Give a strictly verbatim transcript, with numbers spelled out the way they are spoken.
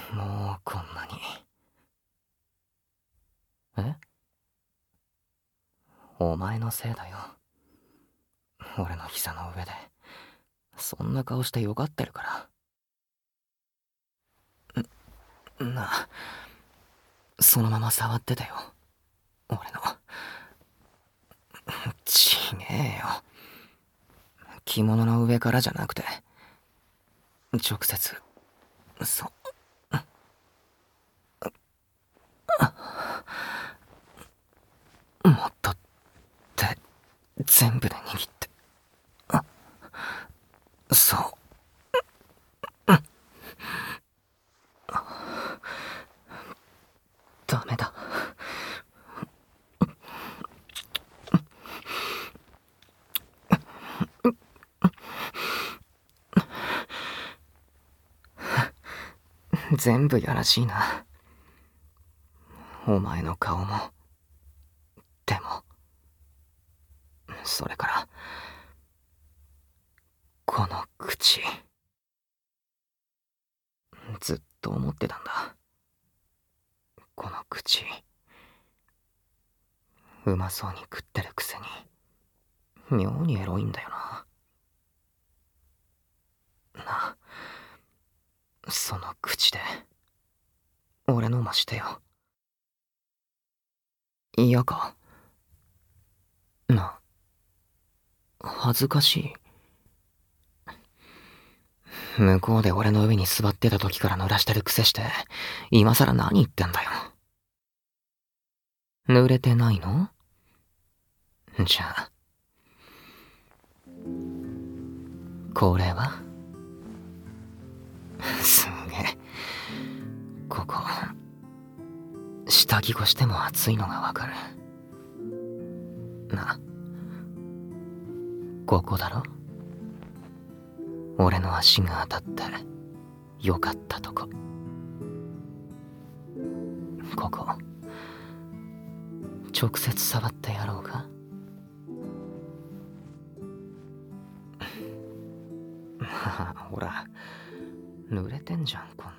もうこんなに。え？お前のせいだよ。俺の膝の上でそんな顔してよがってるから。なあ、そのまま触ってたよ、俺の。ちげえよ。着物の上からじゃなくて直接。そう。もっとって全部で握って。あ、そう。ダメだ。全部やらしいな。お前の顔も手も、それからこの口。ずっと思ってたんだ。この口、うまそうに食ってるくせに妙にエロいんだよな。なあ、その口で俺のましてよ。嫌か？な、恥ずかしい？向こうで俺の上に座ってた時から濡らしてるくせして、今さら何言ってんだよ。濡れてないの？じゃあこれは？すげえ。ここ下着越しても熱いのがわかるな。ここだろ、俺の足が当たってよかったとこ。ここ直接触ってやろうか？ほら、濡れてんじゃん、こん